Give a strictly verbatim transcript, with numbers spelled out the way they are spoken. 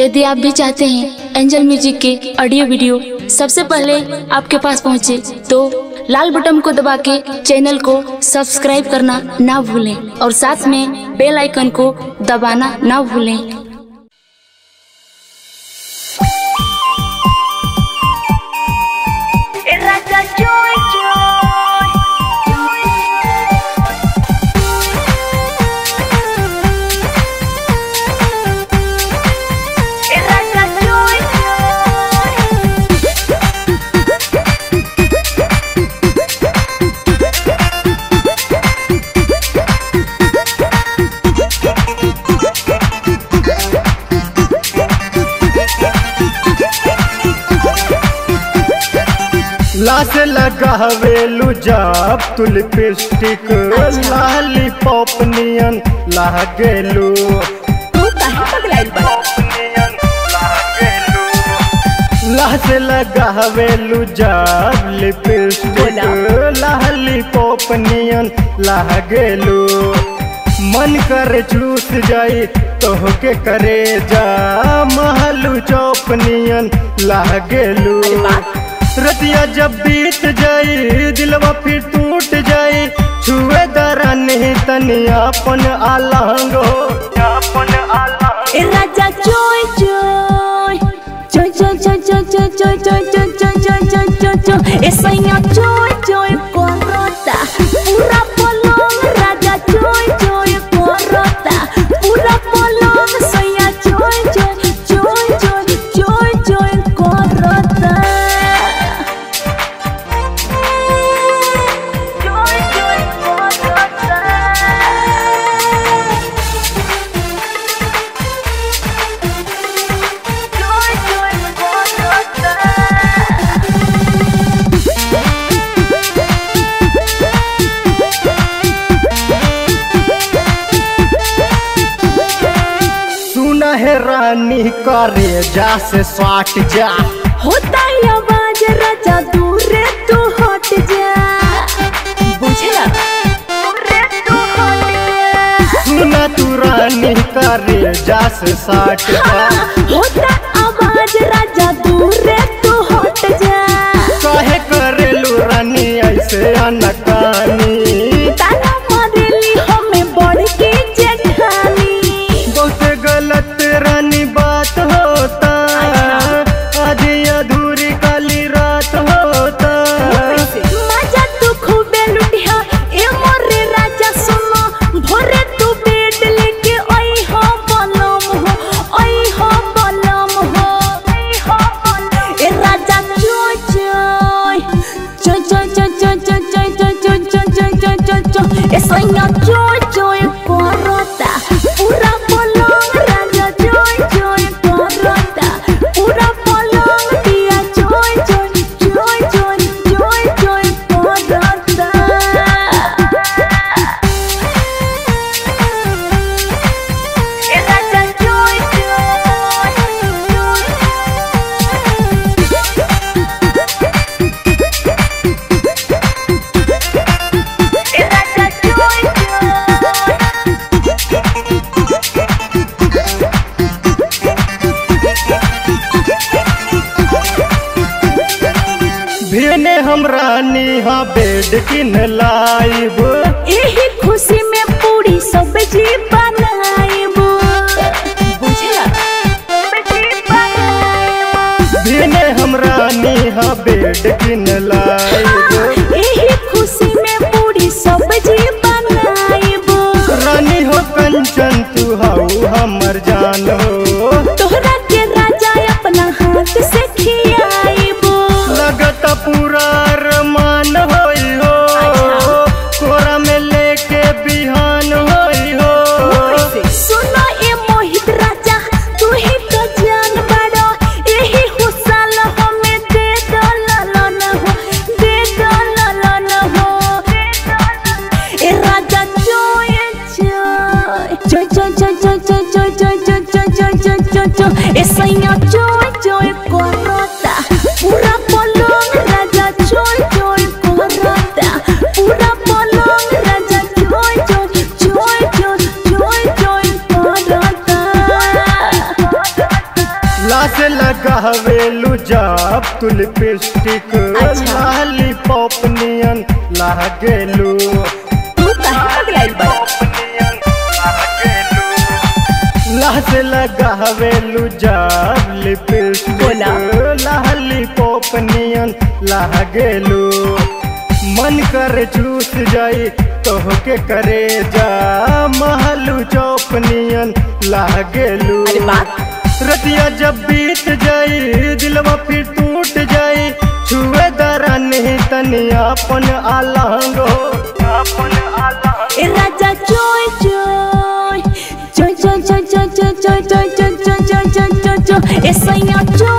यदि आप भी चाहते हैं एंजल म्यूजिक के ऑडियो वीडियो सबसे पहले आपके पास पहुंचे, तो लाल बटन को दबा के चैनल को सब्सक्राइब करना ना भूलें और साथ में बेल आइकन को दबाना ना भूलें। लाश लगावेलू जब तू लिपस्टिक लाली पॉप नियन लागेलू। तू काहे पगलाइल बा? लाश लगावेलू जब लिपस्टिक लाली पॉप नियन लागेलू। मन करे चूस जाई तोहके करे जा महलू चौप नियन लागेलू। रतिया जब बीत जाई दिलवा फिर टूट जाई, छुए दरा नहीं तनिया अपन आलंग हो अपन आलंग। ए राजा चोय चोय चोय चोय चोय चोय चोय चोय चोय चोय चोय चोय चोय चोय ए सैया चोय चोय कोरता पूरा पलंग। राजा चोय चोय कोरता पूरा पलंग। सैया चोय चोय चोय चोय चोय चोय कोरता। है रानी करे जा से साट जा होता है आवाज राजा दूर तू हट जा। बुझला दूर तू हट जा। सुना तू रानी करे जा से साट जा। होता आवाज राजा दूर तू हट जा। काहे करेलू रानी ऐसे अनकानी? ताना मारेली हमें बढ़ के जेठानी। बहुत गलत रानी बात होता, आधी अधूरी काली रात होता। मजा तू खूबे लुटिया ए मोरे राजा सुनो। भोरे तू बेड लेके आई हो बलम हो, आई हो बलम हो, आई हो बलम। ए राजा चोय चोय चोय चोय चोय चोय चोय चोय चोय चोय चोय चोय चोय चोय ए सैया चोय चोय कोरता पूरा पलंग। राजा चोय चोय कोरता पूरा पलंग। दिया चोय चोय चोय चोय चोय चोय कोरता। ए राजा चोय चोय ए राजा चोय भेने हम रानी हाँ बेड किन लाइब। यही खुशी में पूरी सब्जी बनाइब। बुझला सब्जी बनाइब। भेने हम रानी हाँ बेड किन लाइब। यही खुशी में पूरी सब्जी बनाइब। रानी हो कंचन तू हाउ हमर जान हो। तोहरा के राजा अपना हाथ से खियाइब। लगत पूरा रमान होई हो, कोरा में लेके बिहान होई हो। सुनो ए मोहित राजा तू ही तो जान बड़ो। यही हुसाल हमें दे दो ललन हो, दे दो ललन हो। ए राजा चोय चोय चोय चोय चोय चोय चोय चोय चोय चोय चोय चोय चोय चोय ए सैया चोय चोय कोरता पूरा पलंग। राजा चोय चोय कोरता पूरा पलंग। राजा चोय चोय चोय चोय चोय चोय कोरता। लगावेलू जब तू लिपस्टिक अच्छा। लॉलीपॉप नियन लागेलू तू काहे पगलाइल बा लहस लगावेलू जब लिपस्टिक बोला। लॉलीपॉप नियन लागेलू मन कर चूस जाई तोहके करे जा महलू चौप नियन लागेलू अरे बात रतिया जब बीत जाई दिलवा फिर टूट जाई छुए दरा नहीं तनिया अपन आलंग हो अपन आलंग ए राजा चोय चोय चोय चोय चोय चोय चोय चोय चोय चोय चोय चोय चोय चोय ए सैया चोय